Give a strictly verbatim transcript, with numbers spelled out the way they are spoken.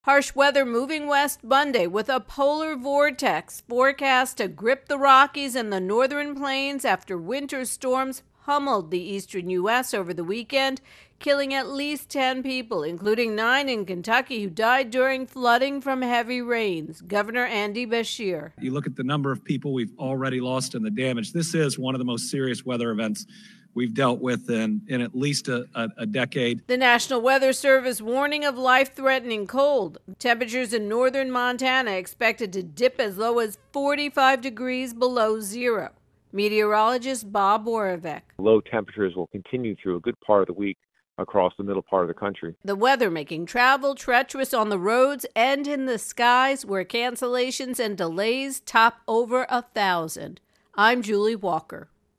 Harsh weather moving west Monday with a polar vortex forecast to grip the Rockies and the northern plains after winter storms pummeled the eastern U S over the weekend, killing at least ten people, including nine in Kentucky who died during flooding from heavy rains. Governor Andy Beshear. You look at the number of people we've already lost and the damage. This is one of the most serious weather events we've dealt with in, in at least a, a, a decade. The National Weather Service warning of life-threatening cold. Temperatures in northern Montana expected to dip as low as forty-five degrees below zero. Meteorologist Bob Borovec. Low temperatures will continue through a good part of the week across the middle part of the country. The weather making travel treacherous on the roads and in the skies, where cancellations and delays top over a thousand. I'm Julie Walker.